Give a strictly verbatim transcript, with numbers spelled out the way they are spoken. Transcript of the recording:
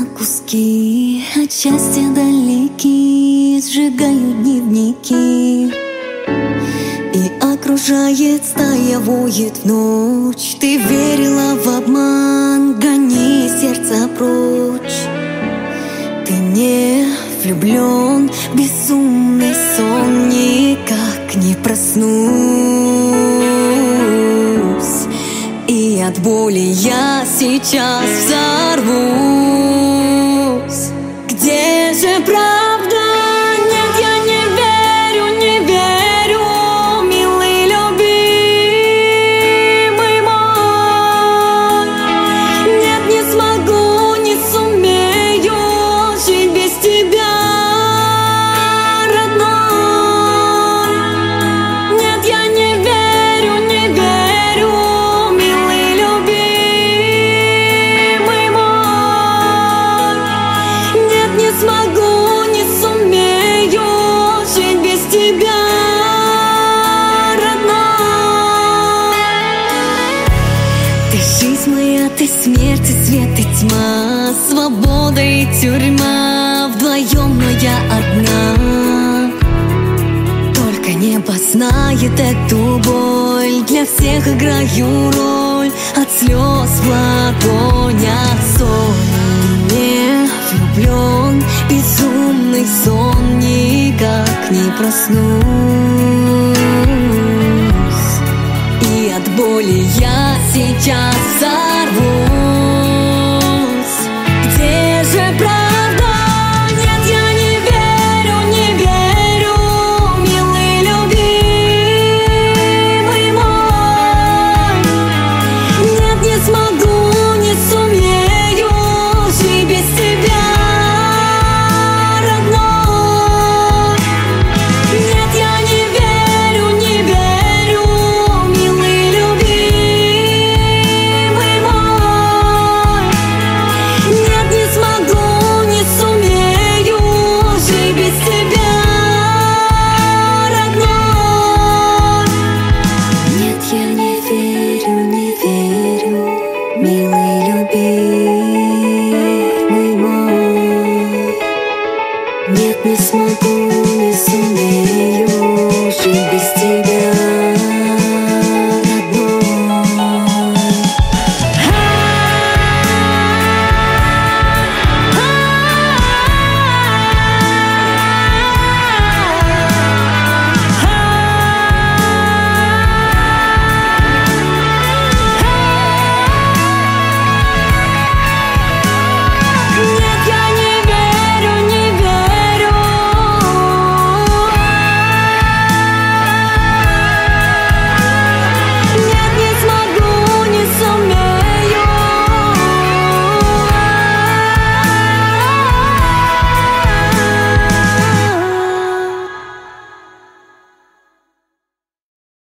куски, от счастья далеки, сжигают дневники. И окружает стая, воет в ночь. Ты верила в обман, гони сердце прочь. Ты не влюблен, безумный сон, никак не проснусь. И от боли я сейчас взорвусь. Где же правда? Нет, я не верю, не верю, милый, любимый мой. Нет, не смогу, не сумею жить без тебя, родной. Нет, я не верю, не верю, милый, любимый мой. Нет, не смогу, не сумею жить без тебя, родной. Ты жизнь моя, ты смерть и свет и тьма, свобода и тюрьма, вдвоем, но я одна. Только небо знает эту боль, для всех играю роль, от слез в ладонях соль. Ты не влюблен, безумный сон, никак не проснусь. И от боли я сейчас взорвусь. Где же правда? Нет, я не верю, не верю, милый, любимый мой. Нет, не смогу, не сумею жить без тебя, родной. Нет, я не верю, не верю, милый, любимый мой. Нет, не смогу, не сумею жить без тебя, родной. Нет, я не верю, не верю, милый, любимый мой. Нет, не смогу, не сумею жить без тебя.